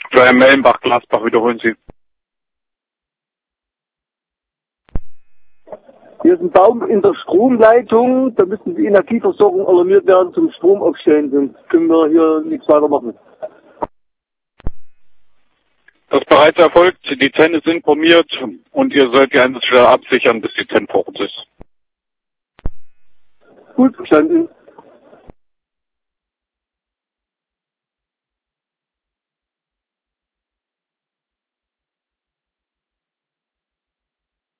Für Mellenbach, Glasbach, wiederholen Sie. Hier ist ein Baum in der Stromleitung, da müssen die Energieversorgung alarmiert werden zum Strom aufstellen, sonst können wir hier nichts weiter machen. Das ist bereits erfolgt, die TEN ist informiert und ihr sollt die Einsatzstelle absichern, bis die TEN vor Ort ist. Gut verstanden.